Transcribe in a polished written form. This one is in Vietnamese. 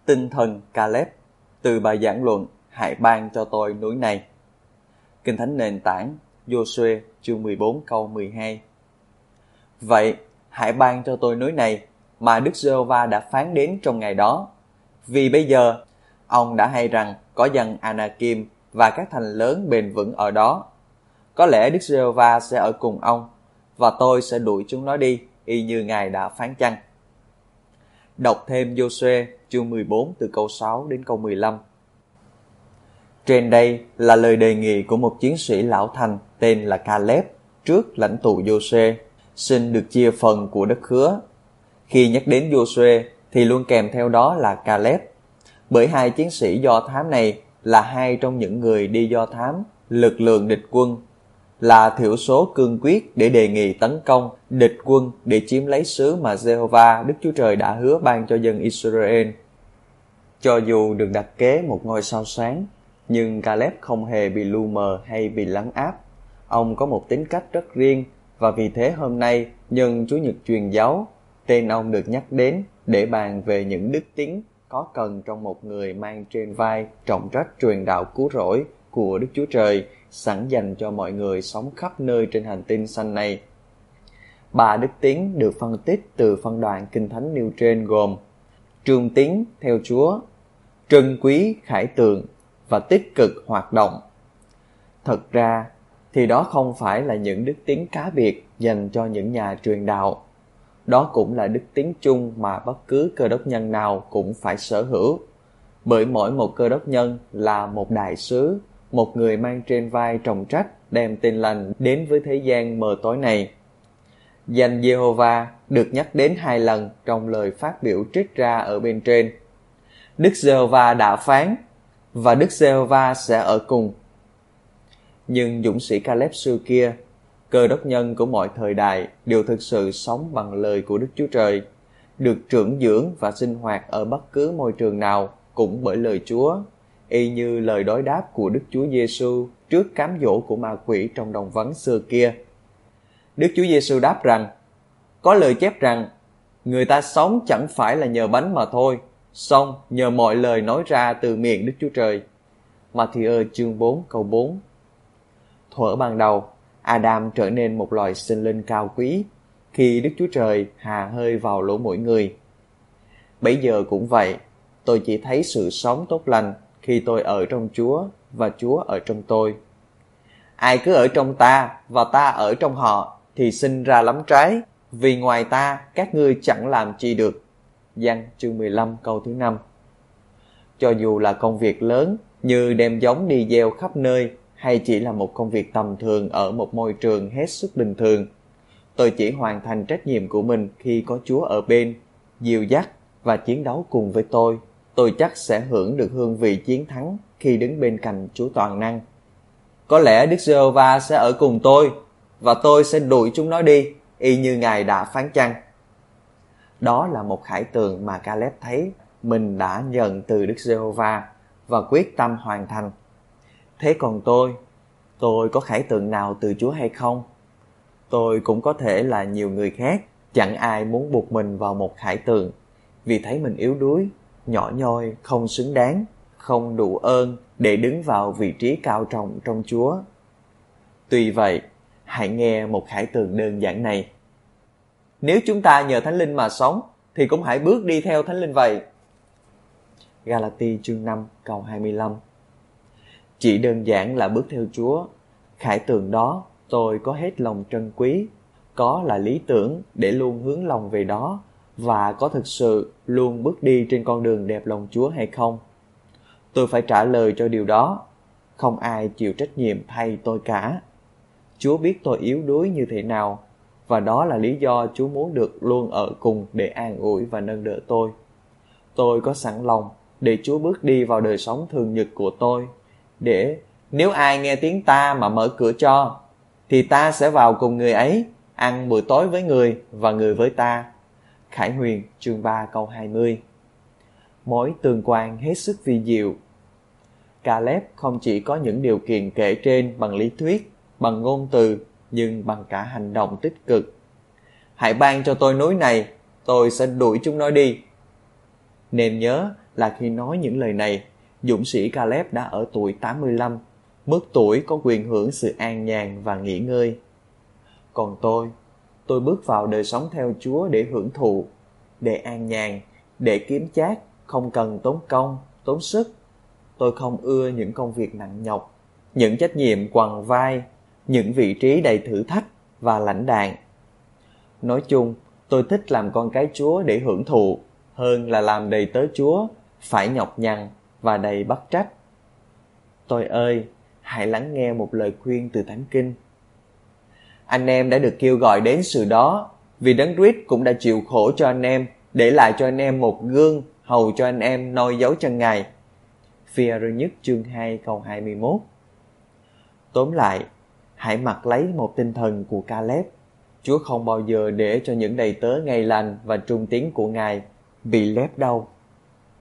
Tinh thần Caleb từ bài giảng luận Hãy ban cho tôi núi này. Kinh thánh nền tảng Giô-suê chương 14 câu 12. Vậy, hãy ban cho tôi núi này mà Đức Giê-hô-va đã phán đến trong ngày đó. Vì bây giờ, ông đã hay rằng có dân Anakim và các thành lớn bền vững ở đó. Có lẽ Đức Giê-hô-va sẽ ở cùng ông, và tôi sẽ đuổi chúng nó đi, y như Ngài đã phán chăng. Đọc thêm Giô-suê chương 14 từ câu 6 đến câu 15. Trên đây là lời đề nghị của một chiến sĩ lão thành tên là Caleb trước lãnh tụ Giô-suê, xin được chia phần của đất hứa. Khi nhắc đến Giô-suê thì luôn kèm theo đó là Caleb, bởi hai chiến sĩ Do Thám này là hai trong những người đi do thám lực lượng địch quân, là thiểu số cương quyết để đề nghị tấn công địch quân để chiếm lấy xứ mà Giê-hô-va Đức Chúa Trời đã hứa ban cho dân Israel. Cho dù được đặt kế một ngôi sao sáng, nhưng Caleb không hề bị lu mờ hay bị lấn áp. Ông có một tính cách rất riêng, và vì thế hôm nay nhân Chúa Nhật truyền giáo, tên ông được nhắc đến để bàn về những đức tính có cần trong một người mang trên vai trọng trách truyền đạo cứu rỗi của Đức Chúa Trời, sẵn dành cho mọi người sống khắp nơi trên hành tinh xanh này. 3 đức tính được phân tích từ phân đoạn Kinh Thánh nêu trên gồm trương tín theo Chúa, trân quý khải tượng và tích cực hoạt động. Thật ra thì đó không phải là những đức tính cá biệt dành cho những nhà truyền đạo. Đó cũng là đức tính chung mà bất cứ cơ đốc nhân nào cũng phải sở hữu. Bởi mỗi một cơ đốc nhân là một đại sứ, một người mang trên vai trọng trách đem tin lành đến với thế gian mờ tối này. Danh Giê-hô-va được nhắc đến 2 lần trong lời phát biểu trích ra ở bên trên. Đức Giê-hô-va đã phán, và Đức Giê-hô-va sẽ ở cùng. Nhưng dũng sĩ Caleb xưa kia, cơ đốc nhân của mọi thời đại đều thực sự sống bằng lời của Đức Chúa Trời, được trưởng dưỡng và sinh hoạt ở bất cứ môi trường nào cũng bởi lời Chúa, y như lời đối đáp của Đức Chúa Giêsu trước cám dỗ của ma quỷ trong đồng vắng xưa kia. Đức Chúa Giêsu đáp rằng, có lời chép rằng, người ta sống chẳng phải là nhờ bánh mà thôi, song nhờ mọi lời nói ra từ miệng Đức Chúa Trời. Ma-thi-ơ chương 4 câu 4. Thuở ban đầu, Adam trở nên một loài sinh linh cao quý khi Đức Chúa Trời hà hơi vào lỗ mũi người. Bấy giờ cũng vậy, tôi chỉ thấy sự sống tốt lành khi tôi ở trong Chúa và Chúa ở trong tôi. Ai cứ ở trong ta và ta ở trong họ thì sinh ra lắm trái, vì ngoài ta các ngươi chẳng làm chi được. Giăng chương 15 câu thứ 5. Cho dù là công việc lớn như đem giống đi gieo khắp nơi, hay chỉ là một công việc tầm thường ở một môi trường hết sức bình thường, tôi chỉ hoàn thành trách nhiệm của mình khi có Chúa ở bên, dìu dắt và chiến đấu cùng với tôi chắc sẽ hưởng được hương vị chiến thắng khi đứng bên cạnh Chúa toàn năng. Có lẽ Đức Giê-hô-va sẽ ở cùng tôi, và tôi sẽ đuổi chúng nó đi, y như Ngài đã phán chăng. Đó là một khải tượng mà Caleb thấy mình đã nhận từ Đức Giê-hô-va và quyết tâm hoàn thành. Thế còn tôi có khải tượng nào từ Chúa hay không? Tôi cũng có thể là nhiều người khác, chẳng ai muốn buộc mình vào một khải tượng, vì thấy mình yếu đuối, nhỏ nhoi, không xứng đáng, không đủ ơn để đứng vào vị trí cao trọng trong Chúa. Tuy vậy, hãy nghe một khải tượng đơn giản này. Nếu chúng ta nhờ Thánh Linh mà sống, thì cũng hãy bước đi theo Thánh Linh vậy. Ga-la-ti chương 5 câu 25. Chỉ đơn giản là bước theo Chúa, khải tượng đó tôi có hết lòng trân quý, có là lý tưởng để luôn hướng lòng về đó, và có thực sự luôn bước đi trên con đường đẹp lòng Chúa hay không? Tôi phải trả lời cho điều đó. Không ai chịu trách nhiệm thay tôi cả. Chúa biết tôi yếu đuối như thế nào, và đó là lý do Chúa muốn được luôn ở cùng để an ủi và nâng đỡ tôi. Tôi có sẵn lòng để Chúa bước đi vào đời sống thường nhật của tôi, để nếu ai nghe tiếng ta mà mở cửa cho, thì ta sẽ vào cùng người ấy, ăn bữa tối với người và người với ta. Khải Huyền chương 3 câu 20. Mối tương quan hết sức vi diệu. Caleb không chỉ có những điều kiện kể trên bằng lý thuyết, bằng ngôn từ, nhưng bằng cả hành động tích cực. Hãy ban cho tôi núi này, tôi sẽ đuổi chúng nó đi. Nên nhớ, là khi nói những lời này, dũng sĩ Caleb đã ở tuổi 85, mức tuổi có quyền hưởng sự an nhàn và nghỉ ngơi. Còn tôi bước vào đời sống theo Chúa để hưởng thụ, để an nhàn, để kiếm chác, không cần tốn công, tốn sức. Tôi không ưa những công việc nặng nhọc, những trách nhiệm quằn vai, những vị trí đầy thử thách và lãnh đạn. Nói chung, tôi thích làm con cái Chúa để hưởng thụ hơn là làm đầy tớ Chúa, phải nhọc nhằn và đầy bắt trách. Tôi ơi, hãy lắng nghe một lời khuyên từ Thánh Kinh. Anh em đã được kêu gọi đến sự đó, vì Đấng Christ cũng đã chịu khổ cho anh em, để lại cho anh em một gương, hầu cho anh em noi dấu chân Ngài. Phi-e-rơ nhất chương 2 câu 21. Tóm lại, hãy mặc lấy một tinh thần của Caleb. Chúa không bao giờ để cho những đầy tớ ngày lành và trung tín của Ngài bị lép đâu.